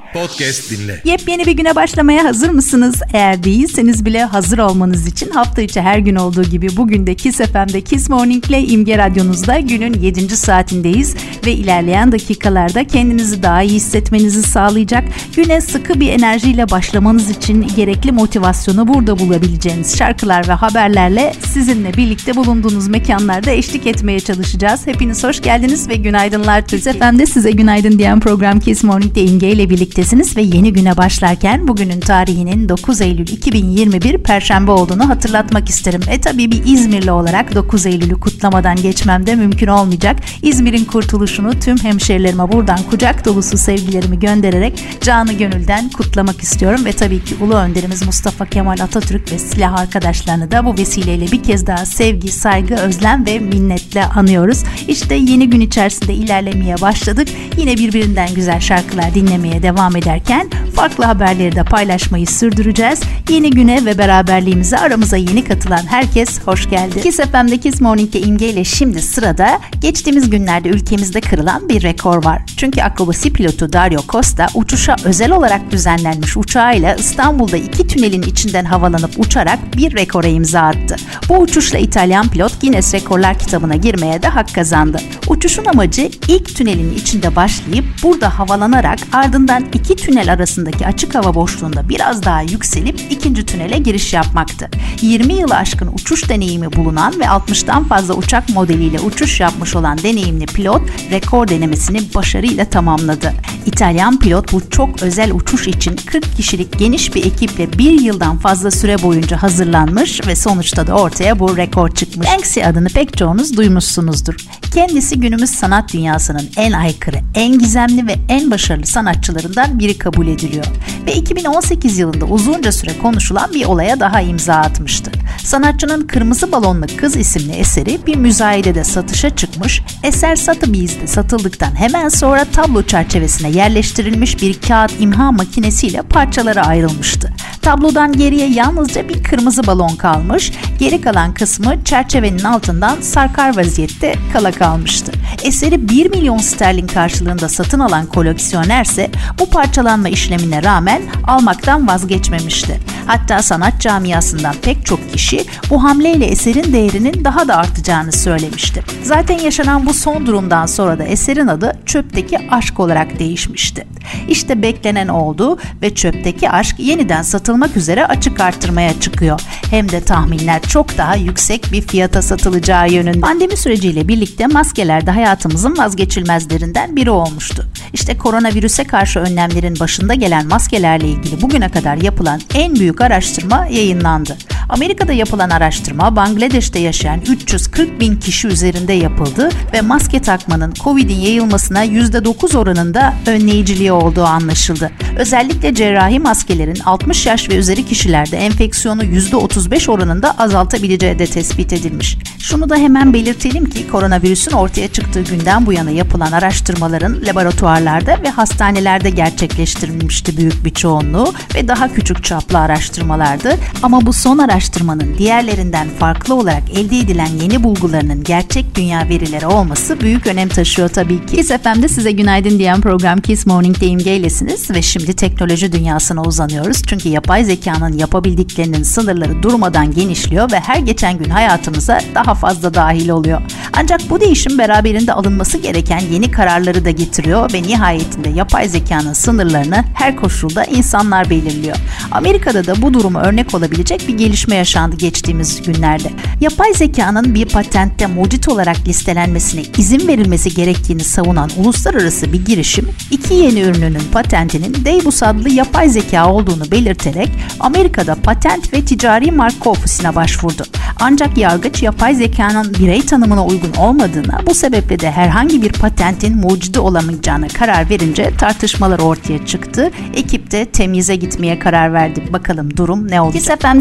Podcast dinle. Yepyeni bir güne başlamaya hazır mısınız? Eğer değilseniz bile hazır olmanız için hafta içi her gün olduğu gibi bugün de Kiss FM'de Kiss Morning ile İmge Radyonuzda günün 7. saatindeyiz ve ilerleyen dakikalarda kendinizi daha iyi hissetmenizi sağlayacak, güne sıkı bir enerjiyle başlamanız için gerekli motivasyonu burada bulabileceğiniz şarkılar ve haberlerle sizinle birlikte bulunduğunuz mekanlarda eşlik etmeye çalışacağız. Hepiniz hoş geldiniz ve günaydınlar Türkiye. Kiss FM'de size günaydın diyen program Kiss Morning'de İmge ile birliktesiniz ve yeni güne başlarken bugünün tarihinin 9 Eylül 2021 Perşembe olduğunu hatırlatmak isterim. Tabii bir İzmirli olarak 9 Eylül'ü kutlamadan geçmem de mümkün olmayacak. İzmir'in kurtuluşunu tüm hemşerilerime buradan kucak dolusu sevgilerimi göndererek canı gönülden kutlamak istiyorum ve tabii ki Ulu Önderimiz Mustafa Kemal Atatürk ve silah arkadaşlarını da bu vesileyle bir kez daha sevgi, saygı, özlem ve minnetle anıyoruz. İşte yeni gün içerisinde ilerlemeye başladık. Yine birbirinden güzel şarkılar dinlemeye devam ederken farklı haberleri de paylaşmayı sürdüreceğiz. Yeni güne ve beraberliğimize aramıza yeni katılan herkes hoş geldi. Kiss FM'de Kiss Morning'de İmge ile şimdi sırada geçtiğimiz günlerde ülkemizde kırılan bir rekor var. Çünkü akrobasi pilotu Dario Costa uçuşa özel olarak düzenlenmiş uçağıyla İstanbul'da 2 tünelin içinden havalanıp uçarak bir rekora imza attı. Bu uçuşla İtalyan pilot Guinness Rekorlar kitabına girmeye de hak kazandı. Uçuşun amacı ilk tünelin içinde başlayıp burada havalanarak ardından 2 tünel arasındaki açık hava boşluğunda biraz daha yükselip ikinci tünele giriş yapmaktı. 20 yılı aşkın uçuş deneyimi bulunan ve 60'tan fazla uçak modeliyle uçuş yapmış olan deneyimli pilot rekor denemesini başarıyla tamamladı. İtalyan pilot bu çok özel uçuş için 40 kişilik geniş bir ekiple bir yıldan fazla süre boyunca hazırlanmış ve sonuçta da ortaya bu rekor çıkmış. Banksy adını pek çoğunuz duymuşsunuzdur. Kendisi günümüz sanat dünyasının en aykırı, en gizemli ve en başarılı sanatçılarından biri kabul ediliyor. Ve 2018 yılında uzunca süre konuşulan bir olaya daha imza atmıştı. Sanatçının Kırmızı Balonlu Kız isimli eseri bir müzayedede satışa çıkmış, eser Sotheby's'de satıldıktan hemen sonra tablo çerçevesine yerleştirilmiş bir kağıt imha makinesiyle parçalara ayrılmıştı. Tablodan geriye yalnızca bir kırmızı balon kalmış, geri kalan kısmı çerçevenin altından sarkar vaziyette kala kalmıştı. Eseri 1 milyon sterlin karşılığında satın alan koleksiyonerse bu parçalanma işlemine rağmen almaktan vazgeçmemişti. Hatta sanat camiasından pek çok kişi bu hamleyle eserin değerinin daha da artacağını söylemişti. Zaten yaşanan bu son durumdan sonra da eserin adı Çöpteki Aşk olarak değişmişti. İşte beklenen oldu ve Çöpteki Aşk yeniden satılmak üzere açık artırmaya çıkıyor. Hem de tahminler çok daha yüksek bir fiyata satılacağı yönünde. Pandemi süreciyle birlikte maskeler de hayatımızın vazgeçilmezlerinden biri olmuştu. İşte koronavirüse karşı önlemlerin başında gelen maskelerle ilgili bugüne kadar yapılan en büyük araştırma yayınlandı. Amerika'da yapılan araştırma Bangladeş'te yaşayan 340 bin kişi üzerinde yapıldı ve maske takmanın Covid'in yayılmasına %9 oranında önleyiciliği olduğu anlaşıldı. Özellikle cerrahi maskelerin 60 yaş ve üzeri kişilerde enfeksiyonu %35 oranında azaltabileceği de tespit edilmiş. Şunu da hemen belirtelim ki koronavirüsün ortaya çıktığı günden bu yana yapılan araştırmaların laboratuvarlarda ve hastanelerde gerçekleştirilmişti büyük bir çoğunluğu ve daha küçük çaplı araştırmalardı. Ama bu son araştırmanın diğerlerinden farklı olarak elde edilen yeni bulgularının gerçek dünya verileri olması büyük önem taşıyor tabii ki. Kiss FM'de size günaydın diyen program Kiss Morning'de İmge ilesiniz ve şimdi teknoloji dünyasına uzanıyoruz. Çünkü yapay zekanın yapabildiklerinin sınırları durmadan genişliyor ve her geçen gün hayatımıza daha fazla dahil oluyor. Ancak bu değişim beraberinde alınması gereken yeni kararları da getiriyor ve nihayetinde yapay zekanın sınırlarını her koşulda insanlar belirliyor. Amerika'da da bu duruma örnek olabilecek bir gelişme yaşandı geçtiğimiz günlerde. Yapay zekanın bir patentte mucit olarak listelenmesine izin verilmesi gerektiğini savunan uluslararası bir girişim, 2 yeni ürününün patentinin Deibus adlı yapay zeka olduğunu belirterek Amerika'da Patent ve Ticari Marka Ofisi'ne başvurdu. Ancak yargıç yapay zekanın birey tanımına uygun olmadığına, bu sebeple de herhangi bir patentin mucidi olamayacağına karar verince tartışmalar ortaya çıktı. Ekip de temyize gitmeye karar verdi. Bakalım durum ne olacak? Kiss FM'de size günaydın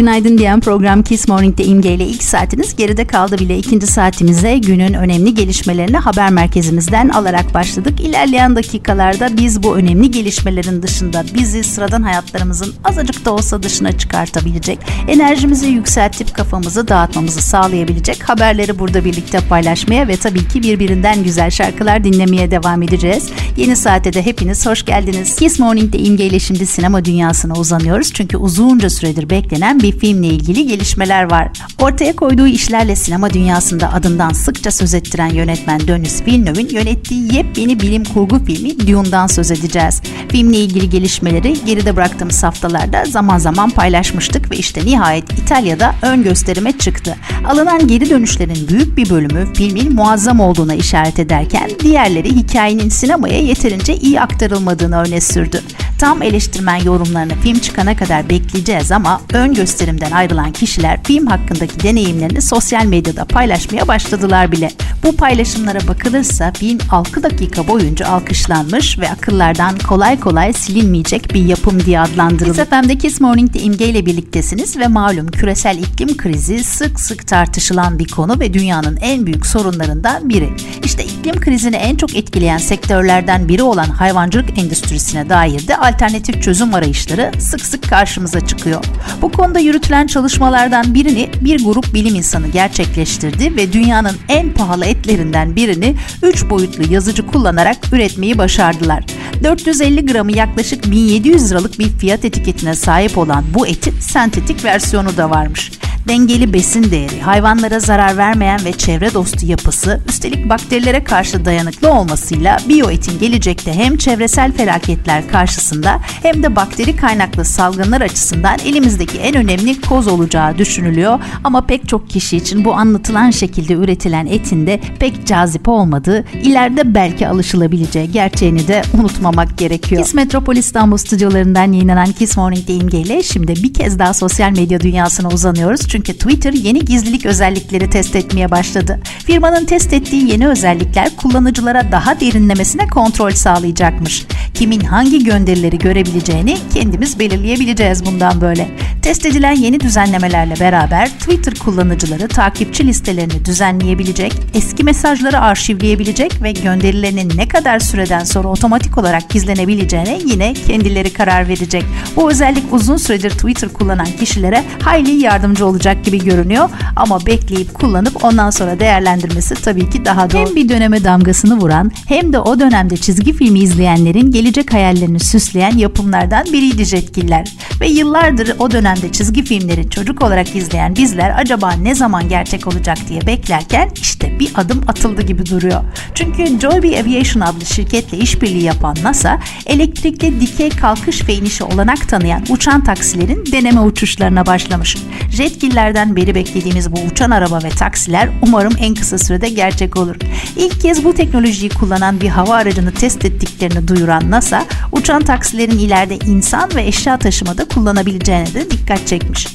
günaydın diyen program Kiss Morning'de İmge ile ilk saatiniz geride kaldı bile. İkinci saatimize günün önemli gelişmelerini haber merkezimizden alarak başladık. İlerleyen dakikalarda biz bu önemli gelişmelerin dışında bizi sıradan hayatlarımızın azıcık da olsa dışına çıkartabilecek, enerjimizi yükseltip kafamızı dağıtmamızı sağlayabilecek haberleri burada birlikte paylaşmaya ve tabii ki birbirinden güzel şarkılar dinlemeye devam edeceğiz. Yeni saate de hepiniz hoş geldiniz. Kiss Morning'de İmge ile şimdi sinema dünyasına uzanıyoruz. Çünkü uzunca süredir beklenen bir filmle ilgili gelişmeler var. Ortaya koyduğu işlerle sinema dünyasında adından sıkça söz ettiren yönetmen Denis Villeneuve'ün yönettiği yepyeni bilim kurgu filmi Dune'dan söz edeceğiz. Filmle ilgili gelişmeleri geride bıraktığımız haftalarda zaman zaman paylaşmıştık ve işte nihayet İtalya'da ön gösterime çıktı. Alınan geri dönüşlerin büyük bir bölümü filmin muazzam olduğuna işaret ederken diğerleri hikayenin sinemaya yeterince iyi aktarılmadığını öne sürdü. Tam eleştirmen yorumlarını film çıkana kadar bekleyeceğiz ama ön gösterimden ayrılan kişiler film hakkındaki deneyimlerini sosyal medyada paylaşmaya başladılar bile. Bu paylaşımlara bakılırsa film 6 dakika boyunca alkışlanmış ve akıllardan kolay kolay silinmeyecek bir yapım diye adlandırıldı. Kiss FM'de Kiss Morning'de İmge ile birliktesiniz ve malum küresel iklim krizi sık sık tartışılan bir konu ve dünyanın en büyük sorunlarından biri. İşte iklim krizini en çok etkileyen sektörlerden biri olan hayvancılık endüstrisine dair de alternatif çözüm arayışları sık sık karşımıza çıkıyor. Bu konuda yürütülen çalışmalardan birini bir grup bilim insanı gerçekleştirdi ve dünyanın en pahalı etlerinden birini 3 boyutlu yazıcı kullanarak üretmeyi başardılar. 450 gramı yaklaşık 1700 liralık bir fiyat etiketine sahip olan bu etin sentetik versiyonu da varmış. Dengeli besin değeri, hayvanlara zarar vermeyen ve çevre dostu yapısı, üstelik bakterilere karşı dayanıklı olmasıyla biyoetin gelecekte hem çevresel felaketler karşısında hem de bakteri kaynaklı salgınlar açısından elimizdeki en önemli koz olacağı düşünülüyor. Ama pek çok kişi için bu anlatılan şekilde üretilen etin de pek cazip olmadığı, ileride belki alışılabileceği gerçeğini de unutmamak gerekiyor. Kiss Metropol İstanbul stüdyolarından yayınlanan Kiss Morning'de İmge ile şimdi bir kez daha sosyal medya dünyasına uzanıyoruz. Çünkü Twitter yeni gizlilik özellikleri test etmeye başladı. Firmanın test ettiği yeni özellikler kullanıcılara daha derinlemesine kontrol sağlayacakmış. Kimin hangi gönderileri görebileceğini kendimiz belirleyebileceğiz bundan böyle. Test edilen yeni düzenlemelerle beraber Twitter kullanıcıları takipçi listelerini düzenleyebilecek, eski mesajları arşivleyebilecek ve gönderilerinin ne kadar süreden sonra otomatik olarak gizlenebileceğine yine kendileri karar verecek. Bu özellik uzun süredir Twitter kullanan kişilere hayli yardımcı olacak gibi görünüyor ama bekleyip kullanıp ondan sonra değerlendirmesi tabii ki daha doğru. Hem bir döneme damgasını vuran hem de o dönemde çizgi filmi izleyenlerin gelecek hayallerini süsleyen yapımlardan biriydi Jetgiller. Ve yıllardır o dönemde çizgi filmleri çocuk olarak izleyen bizler acaba ne zaman gerçek olacak diye beklerken işte bir adım atıldı gibi duruyor. Çünkü Joby Aviation adlı şirketle işbirliği yapan NASA, elektrikli dikey kalkış ve inişe olanak tanıyan uçan taksilerin deneme uçuşlarına başlamış. Jetgillerden beri beklediğimiz bu uçan araba ve taksiler umarım en kısa sürede gerçek olur. İlk kez bu teknolojiyi kullanan bir hava aracını test ettiklerini duyuran NASA, uçan taksilerin ileride insan ve eşya taşımada kullanabileceğine de dikkat çekmiş.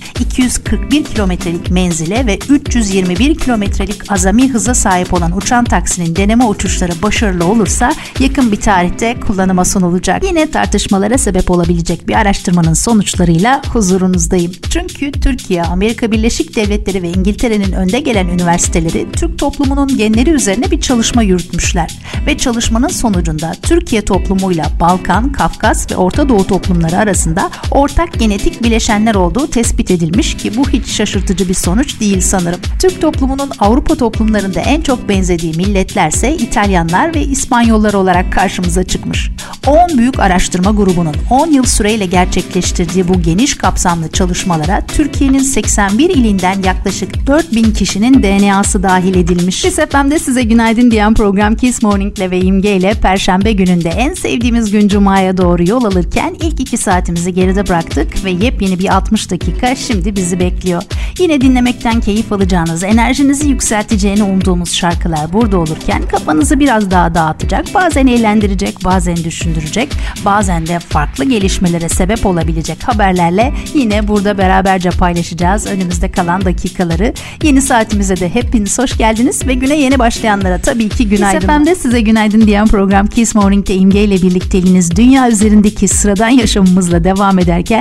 241 kilometrelik menzile ve 321 kilometrelik azami hıza sahip olan uçan taksinin deneme uçuşları başarılı olursa yakın bir tarihte kullanıma sunulacak. Yine tartışmalara sebep olabilecek bir araştırmanın sonuçlarıyla huzurunuzdayım. Çünkü Türkiye, Amerika Birleşik Devletleri ve İngiltere'nin önde gelen üniversiteleri Türk toplumunun genleri üzerine bir çalışma yürütmüşler. Ve çalışmanın sonucunda Türkiye toplumuyla Balkan, Kafkas ve Orta Doğu toplumları arasında ortak genetik bileşenler olduğu tespit edilmiş ki bu hiç şaşırtıcı bir sonuç değil sanırım. Türk toplumunun Avrupa toplumlarında en çok benzediği milletlerse İtalyanlar ve İspanyollar olarak karşımıza çıkmış. 10 büyük araştırma grubunun 10 yıl süreyle gerçekleştirdiği bu geniş kapsamlı çalışmalara Türkiye'nin 81 ilinden yaklaşık 4000 kişinin DNA'sı dahil edilmiş. Kiss FM'de size günaydın diyen program Kiss Morning'le ve İmge ile Perşembe gününde en sevdiğimiz gün Cuma'ya doğru yol alırken ilk 2 saatimizi geride bıraktık ve yepyeni bir 60 dakika şimdi bizi bekliyor. Yine dinlemekten keyif alacağınız, enerjinizi yükselteceğini umduğumuz şarkılar burada olurken kafanızı biraz daha dağıtacak, bazen eğlendirecek, bazen düşündürecek, bazen de farklı gelişmelere sebep olabilecek haberlerle yine burada beraberce paylaşacağız önümüzde kalan dakikaları. Yeni saatimize de hepiniz hoş geldiniz ve güne yeni başlayanlara tabii ki günaydın. Kiss FM'de size günaydın diyen program Kiss Morning'de İmge ile birlikteliğiniz dünya üzerindeki sıradan yaşamımızla devam ederken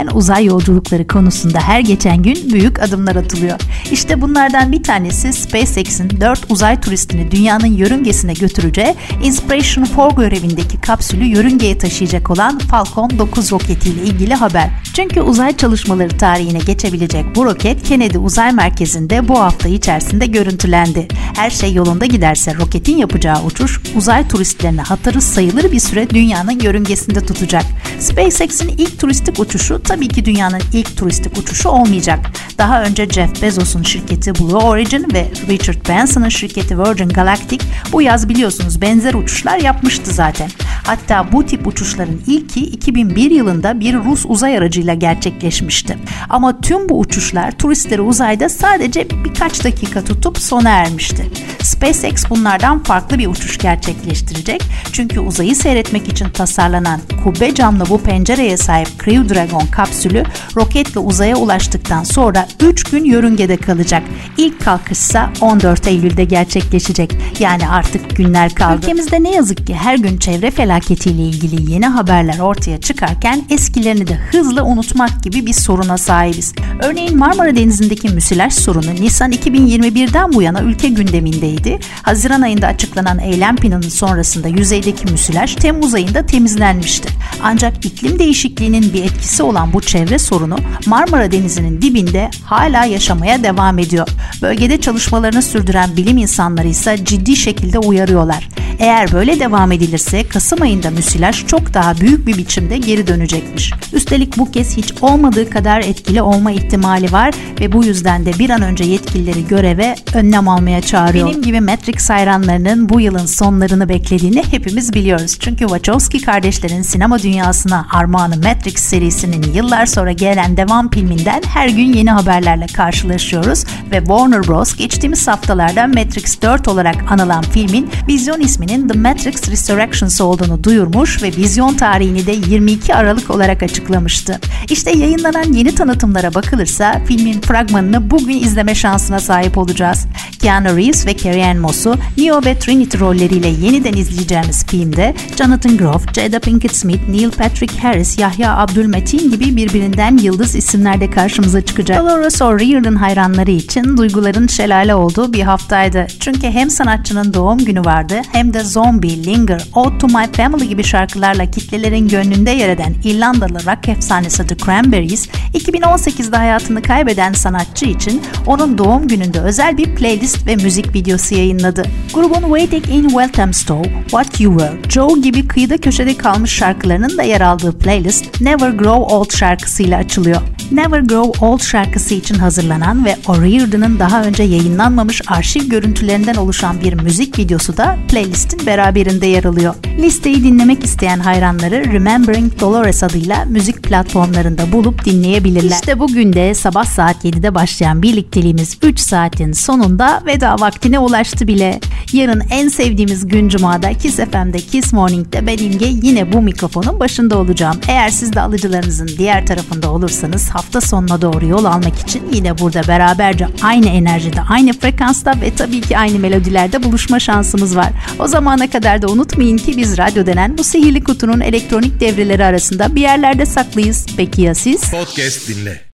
derken uzay yolculukları konusunda her geçen gün büyük adımlar atılıyor. İşte bunlardan bir tanesi SpaceX'in 4 uzay turistini dünyanın yörüngesine götüreceği Inspiration 4 görevindeki kapsülü yörüngeye taşıyacak olan Falcon 9 roketiyle ilgili haber. Çünkü uzay çalışmaları tarihine geçebilecek bu roket Kennedy Uzay Merkezi'nde bu hafta içerisinde görüntülendi. Her şey yolunda giderse roketin yapacağı uçuş uzay turistlerine hatırı sayılır bir süre dünyanın yörüngesinde tutacak. SpaceX'in ilk turistik uçuşu tabii ki dünyanın ilk turistik uçuşu olmayacak. Daha önce Jeff Bezos'un şirketi Blue Origin ve Richard Branson'ın şirketi Virgin Galactic bu yaz biliyorsunuz benzer uçuşlar yapmıştı zaten. Hatta bu tip uçuşların ilki 2001 yılında bir Rus uzay aracıyla gerçekleşmişti. Ama tüm bu uçuşlar turistleri uzayda sadece birkaç dakika tutup sona ermişti. SpaceX bunlardan farklı bir uçuş gerçekleştirecek. Çünkü uzayı seyretmek için tasarlanan kubbe camlı bu pencereye sahip Crew Dragon kapsülü roketle uzaya ulaştıktan sonra 3 gün yörüngede kalacak. İlk kalkışsa 14 Eylül'de gerçekleşecek. Yani artık günler kaldı. Ülkemizde ne yazık ki her gün çevre felaketiyle ilgili yeni haberler ortaya çıkarken eskilerini de hızla unutmak gibi bir soruna sahibiz. Örneğin Marmara Denizi'ndeki müsilaj sorunu Nisan 2021'den bu yana ülke gündemindeydi. Haziran ayında açıklanan eylem planının sonrasında yüzeydeki müsilaj Temmuz ayında temizlenmişti. Ancak iklim değişikliğinin bir etkisi olan bu çevre sorunu Marmara Denizi'nin dibinde hala yaşamaya devam ediyor. Bölgede çalışmalarını sürdüren bilim insanları ise ciddi şekilde uyarıyorlar. Eğer böyle devam edilirse Kasım ayında müsilaj çok daha büyük bir biçimde geri dönecekmiş. Üstelik bu kez hiç olmadığı kadar etkili olma ihtimali var ve bu yüzden de bir an önce yetkilileri göreve önlem almaya çağırıyor. Benim gibi Matrix hayranlarının bu yılın sonlarını beklediğini hepimiz biliyoruz. Çünkü Wachowski kardeşlerin sinema dünyasına armağanı Matrix serisinin yıllar sonra gelen devam filminden her gün yeni haberlerle karşılaşıyoruz ve Warner Bros. Geçtiğimiz haftalarda Matrix 4 olarak anılan filmin vizyon isminin The Matrix Resurrections olduğunu duyurmuş ve vizyon tarihini de 22 Aralık olarak açıklamıştı. İşte yayınlanan yeni tanıtımlara bakılırsa filmin fragmanını bugün izleme şansına sahip olacağız. Keanu Reeves ve Carrie-Anne Moss'u Neo ve Trinity rolleriyle yeniden izleyeceğimiz filmde Jonathan Groff, Jada Pinkett Smith, Neil Patrick Harris, Yahya Abdul-Metin gibi birbirinden yıldız isimler de karşımıza çıkacak. Dolores O'Riordan hayranları için duyguların şelale olduğu bir haftaydı. Çünkü hem sanatçının doğum günü vardı hem de Zombie, Linger, Ode to My Family gibi şarkılarla kitlelerin gönlünde yer eden İrlandalı rock efsanesi The Cranberries, 2018'de hayatını kaybeden sanatçı için onun doğum gününde özel bir playlist ve müzik videosu yayınladı. Grubun Waiting in Walthamstow, What You Were, Joe gibi kıyıda köşede kalmış şarkılarının da yer aldığı playlist Never Grow Old şarkısıyla açılıyor. Never Grow Old şarkısı için hazırlanan ve O'Riordan'ın daha önce yayınlanmamış arşiv görüntülerinden oluşan bir müzik videosu da playlistin beraberinde yer alıyor. Listeyi dinlemek isteyen hayranları Remembering Dolores adıyla müzik platformlarında bulup dinleyebilirler. İşte bugün de sabah saat 7'de başlayan birlikteliğimiz 3 saatin sonunda veda vaktine ulaştı bile. Yarın en sevdiğimiz gün Cuma'da Kiss FM'de Kiss Morning'de ben İmge yine bu mikrofonun başında olacağım. Eğer siz de alıcılarınızın diğer tarafında olursanız hafta sonuna doğru yol almak için yine burada beraberce aynı enerjide, aynı frekansta ve tabii ki aynı melodilerde buluşma şansımız var. O zamana kadar da unutmayın ki biz radyo denen bu sihirli kutunun elektronik devreleri arasında bir yerlerde saklıyız. Peki ya siz? Podcast dinle.